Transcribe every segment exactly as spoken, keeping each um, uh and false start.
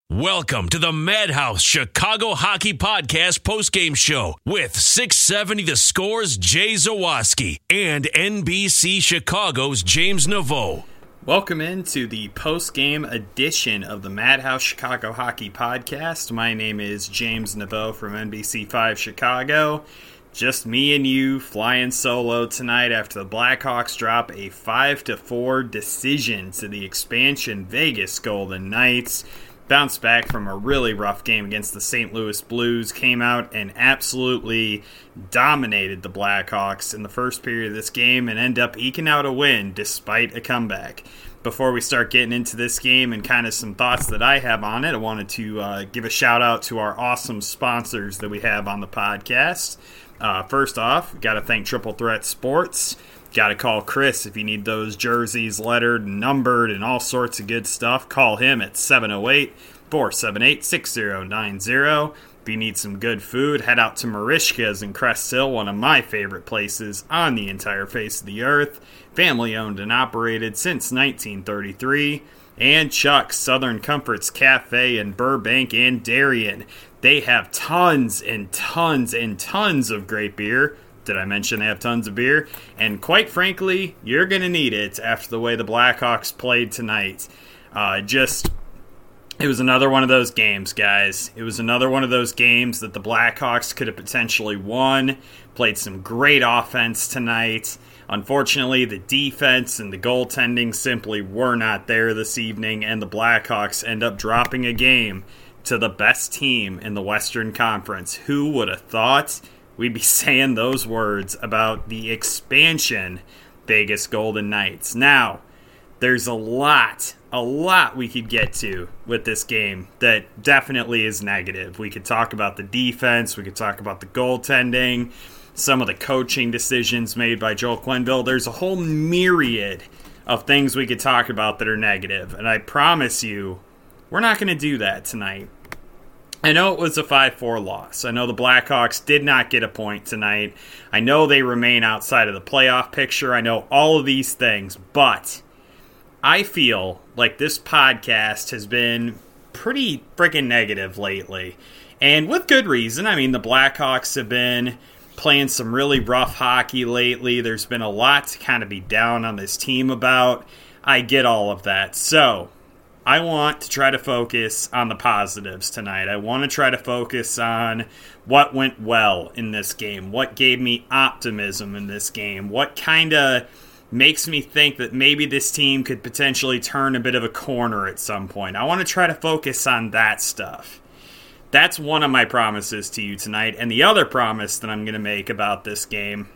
Welcome to the Madhouse Chicago Hockey Podcast postgame show with six seventy The Score's Jay Zawaski and N B C Chicago's James Naveau. Welcome into the post-game edition of the Madhouse Chicago Hockey Podcast. My name is James Naveau from N B C five Chicago. Just me and you flying solo tonight after the Blackhawks drop a five to four decision to the expansion Vegas Golden Knights. Bounced back from a really rough game against the Saint Louis Blues, came out and absolutely dominated the Blackhawks in the first period of this game and end up eking out a win despite a comeback. Before we start getting into this game and kind of some thoughts that I have on it, I wanted to uh, give a shout out to our awesome sponsors that we have on the podcast. Uh, first off, got to thank Triple Threat Sports. Got to call Chris if you need those jerseys lettered and numbered and all sorts of good stuff. Call him at seven oh eight, four seven eight, six oh nine oh. If you need some good food, head out to Marishka's in Crest Hill, one of my favorite places on the entire face of the earth. Family owned and operated since nineteen thirty-three. And Chuck's Southern Comforts Cafe in Burbank and Darien. They have tons and tons and tons of great beer. Did I mention they have tons of beer? And quite frankly, you're going to need it after the way the Blackhawks played tonight. Uh, just, it was another one of those games, guys. It was another one of those games that the Blackhawks could have potentially won. Played some great offense tonight. Unfortunately, the defense and the goaltending simply were not there this evening, and the Blackhawks end up dropping a game to the best team in the Western Conference. Who would have thought we'd be saying those words about the expansion Vegas Golden Knights? Now, there's a lot, a lot we could get to with this game that definitely is negative. We could talk about the defense, we could talk about the goaltending, some of the coaching decisions made by Joel Quenneville. There's a whole myriad of things we could talk about that are negative, and I promise you, we're not going to do that tonight. I know it was a five four loss. I know the Blackhawks did not get a point tonight. I know they remain outside of the playoff picture. I know all of these things, but I feel like this podcast has been pretty freaking negative lately, and with good reason. I mean, the Blackhawks have been playing some really rough hockey lately. There's been a lot to kind of be down on this team about. I get all of that. So I want to try to focus on the positives tonight. I want to try to focus on what went well in this game, what gave me optimism in this game, what kind of makes me think that maybe this team could potentially turn a bit of a corner at some point. I want to try to focus on that stuff. That's one of my promises to you tonight. And the other promise that I'm going to make about this game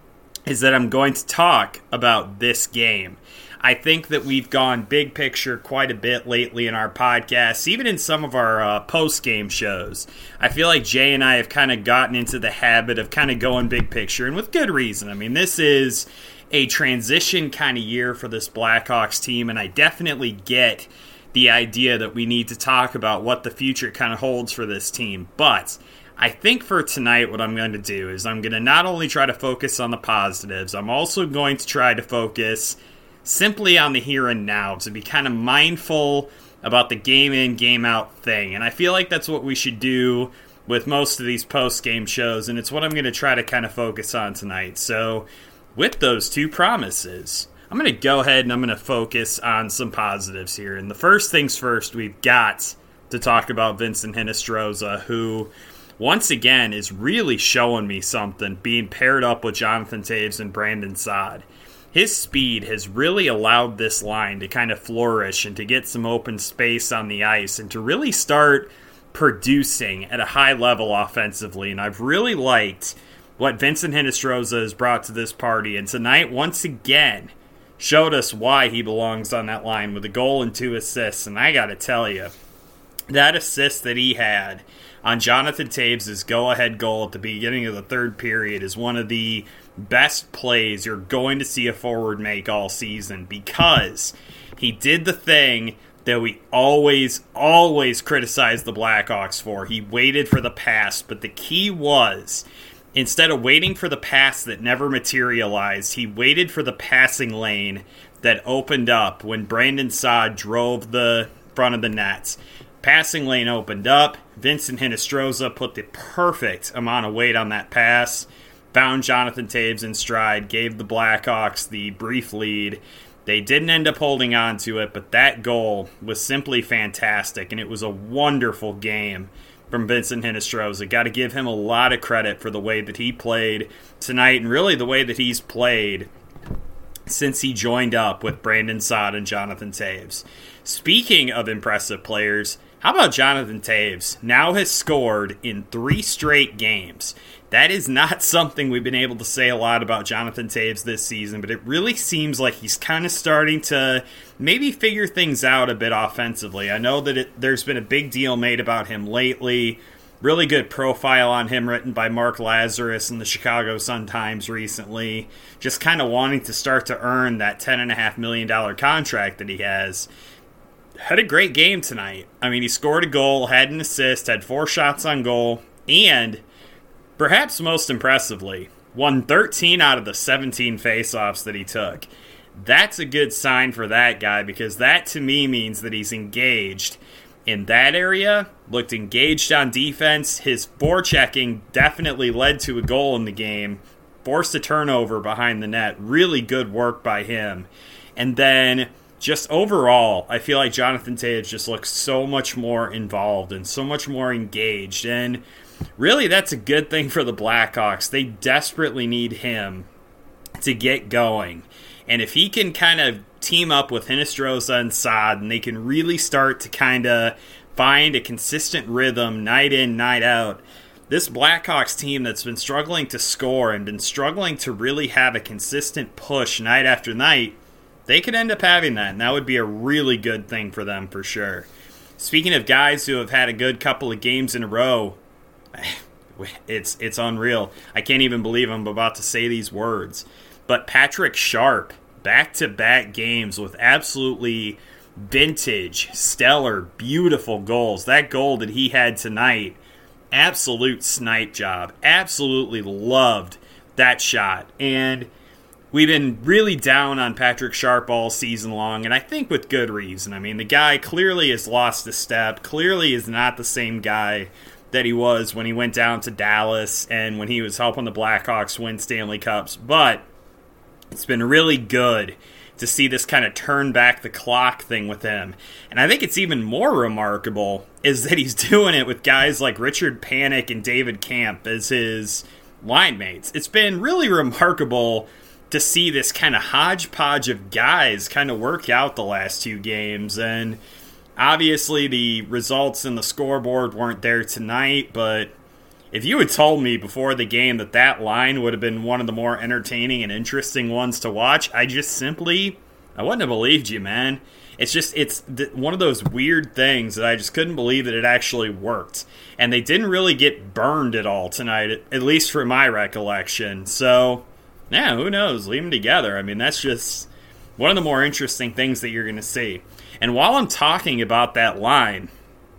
is that I'm going to talk about this game. I think that we've gone big picture quite a bit lately in our podcasts, even in some of our uh, post-game shows. I feel like Jay and I have kind of gotten into the habit of kind of going big picture, and with good reason. I mean, this is a transition kind of year for this Blackhawks team, and I definitely get the idea that we need to talk about what the future kind of holds for this team. But I think for tonight what I'm going to do is I'm going to not only try to focus on the positives, I'm also going to try to focus simply on the here and now, to be kind of mindful about the game in, game out thing. And I feel like that's what we should do with most of these post-game shows, and it's what I'm going to try to kind of focus on tonight. So with those two promises, I'm going to go ahead and I'm going to focus on some positives here. And the first things first, we've got to talk about Vincent Hinostroza, who once again is really showing me something being paired up with Jonathan Toews and Brandon Saad. His speed has really allowed this line to kind of flourish and to get some open space on the ice and to really start producing at a high level offensively. And I've really liked what Vincent Hinostroza has brought to this party. And tonight, once again, showed us why he belongs on that line with a goal and two assists. And I got to tell you, that assist that he had on Jonathan Toews' go-ahead goal at the beginning of the third period is one of the best plays you're going to see a forward make all season, because he did the thing that we always, always criticize the Blackhawks for. He waited for the pass, but the key was, instead of waiting for the pass that never materialized, he waited for the passing lane that opened up when Brandon Saad drove the front of the net. passing lane opened up. Vincent Hinostroza put the perfect amount of weight on that pass, found Jonathan Toews in stride, gave the Blackhawks the brief lead. They didn't end up holding on to it, but that goal was simply fantastic, and it was a wonderful game from Vincent Hinostroza. Got to give him a lot of credit for the way that he played tonight, and really the way that he's played since he joined up with Brandon Saad and Jonathan Toews. Speaking of impressive players, how about Jonathan Toews? Now has scored in three straight games. That is not something we've been able to say a lot about Jonathan Toews this season, but it really seems like he's kind of starting to maybe figure things out a bit offensively. I know that it, there's been a big deal made about him lately. Really good profile on him written by Mark Lazarus in the Chicago Sun-Times recently. Just kind of wanting to start to earn that ten point five million dollars contract that he has. Had a great game tonight. I mean, he scored a goal, had an assist, had four shots on goal, and perhaps most impressively, won thirteen out of the seventeen faceoffs that he took. That's a good sign for that guy, because that to me means that he's engaged in that area, looked engaged on defense. His forechecking definitely led to a goal in the game, forced a turnover behind the net. Really good work by him. And then just overall, I feel like Jonathan Toews just looks so much more involved and so much more engaged. And really, that's a good thing for the Blackhawks. They desperately need him to get going. And if he can kind of team up with Hinostroza and Saad, and they can really start to kind of find a consistent rhythm night in, night out, this Blackhawks team that's been struggling to score and been struggling to really have a consistent push night after night, they could end up having that, and that would be a really good thing for them for sure. Speaking of guys who have had a good couple of games in a row, it's it's unreal. I can't even believe I'm about to say these words. But Patrick Sharp, back-to-back games with absolutely vintage, stellar, beautiful goals. That goal that he had tonight, absolute snipe job. Absolutely loved that shot. And we've been really down on Patrick Sharp all season long, and I think with good reason. I mean, the guy clearly has lost a step, clearly is not the same guy that he was when he went down to Dallas and when he was helping the Blackhawks win Stanley Cups. But it's been really good to see this kind of turn back the clock thing with him. And I think it's even more remarkable is that he's doing it with guys like Richard Panik and David Kampf as his line mates. It's been really remarkable to see this kind of hodgepodge of guys kind of work out the last two games. And obviously the results in the scoreboard weren't there tonight, but if you had told me before the game that that line would have been one of the more entertaining and interesting ones to watch, I just simply, I wouldn't have believed you, man. It's just, it's th- one of those weird things that I just couldn't believe that it actually worked. And they didn't really get burned at all tonight, at, at least from my recollection. So, yeah, who knows? Leave them together. I mean, that's just one of the more interesting things that you're going to see. And while I'm talking about that line,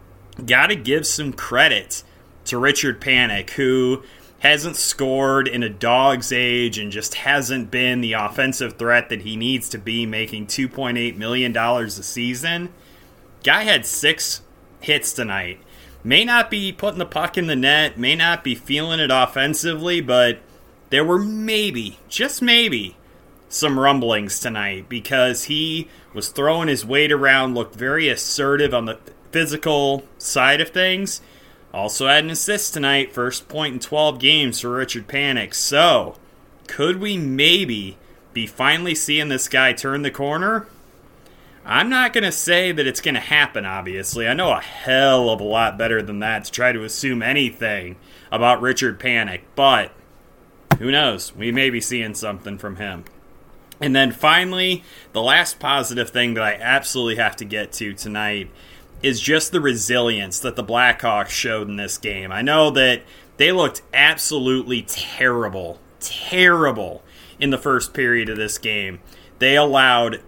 got to give some credit to Richard Panik, who hasn't scored in a dog's age and just hasn't been the offensive threat that he needs to be, making two point eight million dollars a season. Guy had six hits tonight. May not be putting the puck in the net, may not be feeling it offensively, but there were maybe, just maybe, some rumblings tonight because he was throwing his weight around, looked very assertive on the physical side of things. Also had an assist tonight, first point in twelve games for Richard Panik. So, could we maybe be finally seeing this guy turn the corner? I'm not going to say that it's going to happen, obviously. I know a hell of a lot better than that to try to assume anything about Richard Panik. But, who knows? We may be seeing something from him. And then finally, the last positive thing that I absolutely have to get to tonight is just the resilience that the Blackhawks showed in this game. I know that they looked absolutely terrible, terrible in the first period of this game. They allowed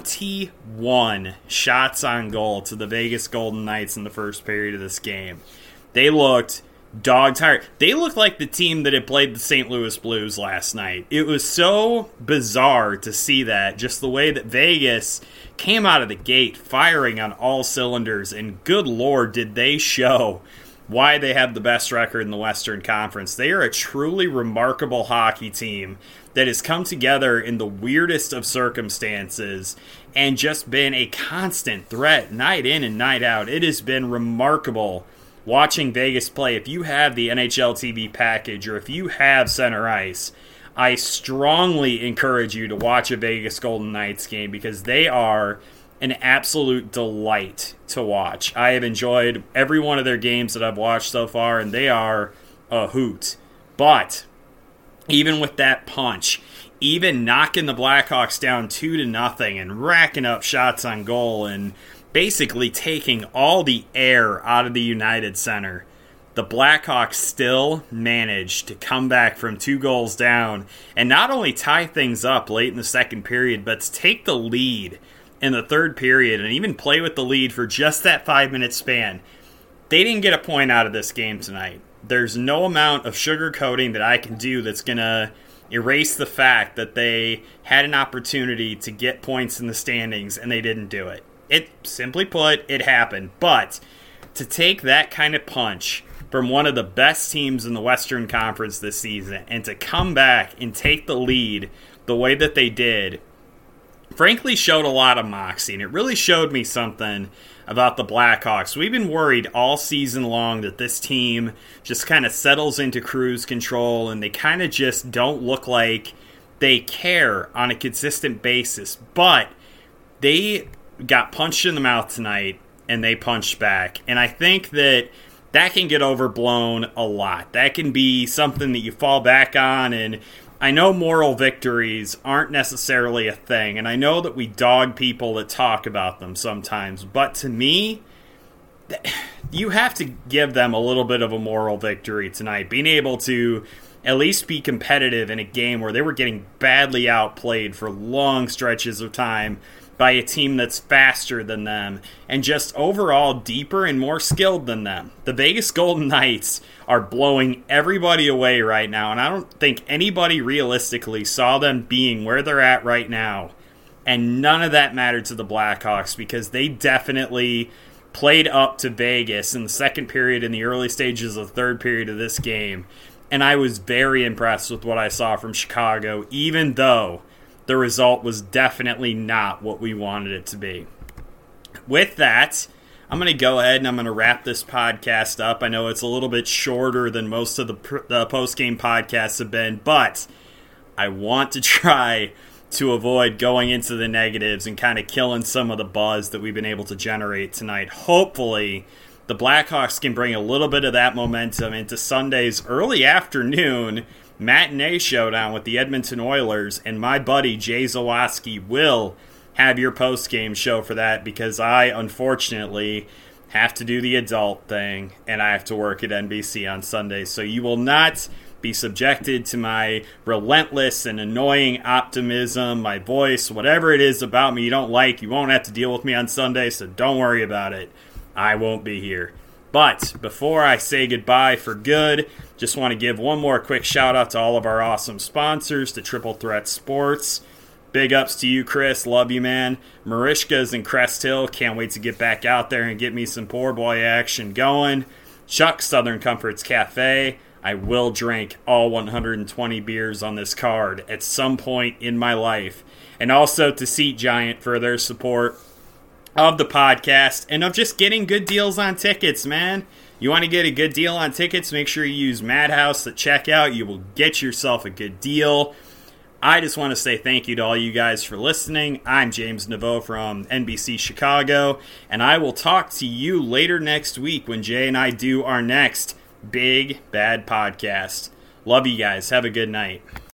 twenty-one shots on goal to the Vegas Golden Knights in the first period of this game. They looked dog tired. They looked like the team that had played the Saint Louis Blues last night. It was so bizarre to see that, just the way that Vegas came out of the gate firing on all cylinders, and good Lord, did they show why they have the best record in the Western Conference. They are a truly remarkable hockey team that has come together in the weirdest of circumstances and just been a constant threat night in and night out. It has been remarkable watching Vegas play. If you have the N H L T V package or if you have center ice, I strongly encourage you to watch a Vegas Golden Knights game because they are an absolute delight to watch. I have enjoyed every one of their games that I've watched so far, and they are a hoot. But even with that punch, even knocking the Blackhawks down two to nothing and racking up shots on goal and basically taking all the air out of the United Center, the Blackhawks still managed to come back from two goals down and not only tie things up late in the second period, but to take the lead in the third period and even play with the lead for just that five-minute span. They didn't get a point out of this game tonight. There's no amount of sugarcoating that I can do that's going to erase the fact that they had an opportunity to get points in the standings and they didn't do it. It, simply put, it happened. But to take that kind of punch from one of the best teams in the Western Conference this season and to come back and take the lead the way that they did, frankly showed a lot of moxie. And it really showed me something about the Blackhawks. We've been worried all season long that this team just kind of settles into cruise control and they kind of just don't look like they care on a consistent basis. But they got punched in the mouth tonight, and they punched back. And I think that that can get overblown a lot. That can be something that you fall back on, and I know moral victories aren't necessarily a thing, and I know that we dog people that talk about them sometimes, but to me, you have to give them a little bit of a moral victory tonight. Being able to at least be competitive in a game where they were getting badly outplayed for long stretches of time by a team that's faster than them and just overall deeper and more skilled than them. The Vegas Golden Knights are blowing everybody away right now, and I don't think anybody realistically saw them being where they're at right now. And none of that mattered to the Blackhawks because they definitely played up to Vegas in the second period and the early stages of the third period of this game. And I was very impressed with what I saw from Chicago, even though the result was definitely not what we wanted it to be. With that, I'm going to go ahead and I'm going to wrap this podcast up. I know it's a little bit shorter than most of the, pr- the post-game podcasts have been, but I want to try to avoid going into the negatives and kind of killing some of the buzz that we've been able to generate tonight. Hopefully, the Blackhawks can bring a little bit of that momentum into Sunday's early afternoon matinee showdown with the Edmonton Oilers, and my buddy Jay Zawaski will have your post-game show for that because I, unfortunately, have to do the adult thing, and I have to work at N B C on Sunday, so you will not be subjected to my relentless and annoying optimism, my voice, whatever it is about me you don't like. You won't have to deal with me on Sunday, so don't worry about it. I won't be here. But before I say goodbye for good, just want to give one more quick shout out to all of our awesome sponsors, to Triple Threat Sports. Big ups to you, Chris. Love you, man. Marishka's in Crest Hill. Can't wait to get back out there and get me some poor boy action going. Chuck's Southern Comforts Cafe. I will drink all one hundred twenty beers on this card at some point in my life. And also to Seat Giant for their support of the podcast and of just getting good deals on tickets, man. You want to get a good deal on tickets, make sure you use Madhouse at checkout. You will get yourself a good deal. I just want to say thank you to all you guys for listening. I'm James Naveau from N B C Chicago, and I will talk to you later next week when Jay and I do our next Big Bad Podcast. Love you guys. Have a good night.